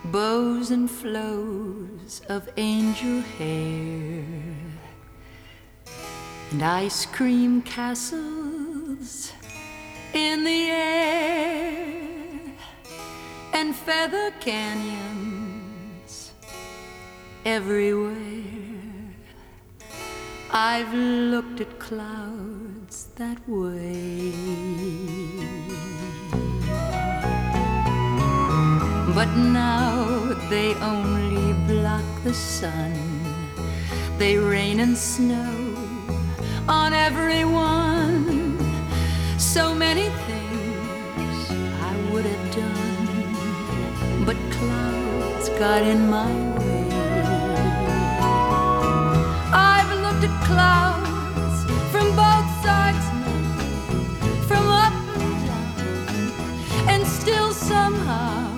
bows and flows of angel hair, and ice cream castles in the air, and feather canyons everywhere. I've looked at clouds that way, but now they only block the sun. They rain and snow on everyone. So many things I would have done, but clouds got in my way. I've looked at clouds from both sides now, from up and down, and still somehow